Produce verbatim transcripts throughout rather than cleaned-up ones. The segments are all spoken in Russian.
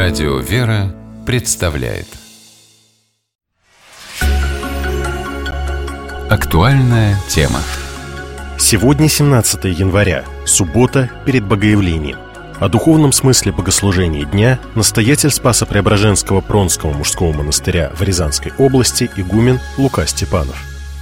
Радио «Вера» представляет актуальная тема. Сегодня семнадцатое января, суббота перед Богоявлением. О духовном смысле богослужения дня настоятель Спасо-Преображенского Пронского мужского монастыря в Рязанской области игумен Лука Степанов.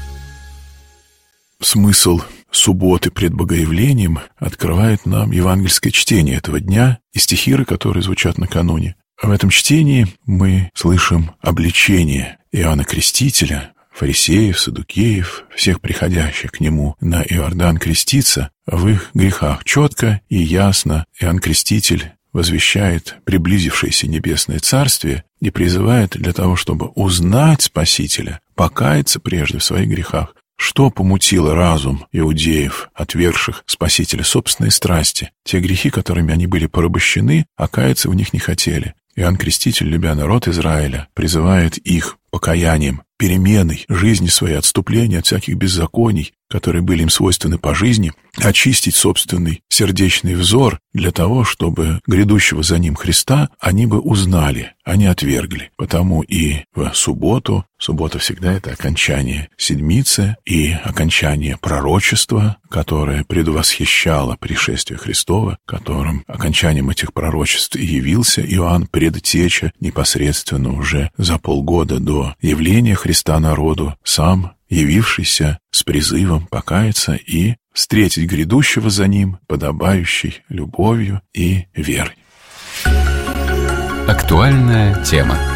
Смысл субботы пред Богоявлением открывает нам евангельское чтение этого дня и стихиры, которые звучат накануне. В этом чтении мы слышим обличение Иоанна Крестителя, фарисеев, саддукеев, всех приходящих к нему на Иордан креститься в их грехах. Четко и ясно Иоанн Креститель возвещает приблизившееся небесное царствие и призывает для того, чтобы узнать Спасителя, покаяться прежде в своих грехах. Что помутило разум иудеев, отвергших Спасителя? Собственные страсти, те грехи, которыми они были порабощены, а каяться в них не хотели. Иоанн Креститель, любя народ Израиля, призывает их покаянием, переменой жизни своей, отступления от всяких беззаконий, которые были им свойственны по жизни, очистить собственный сердечный взор для того, чтобы грядущего за ним Христа они бы узнали, а не отвергли. Потому и в субботу, суббота всегда это окончание седмицы и окончание пророчества, которое предвосхищало пришествие Христова, которым окончанием этих пророчеств и явился Иоанн, предтеча непосредственно уже за полгода до явления Христа народу, сам явившийся с призывом покаяться и встретить грядущего за ним подобающей любовью и верой. Актуальная тема.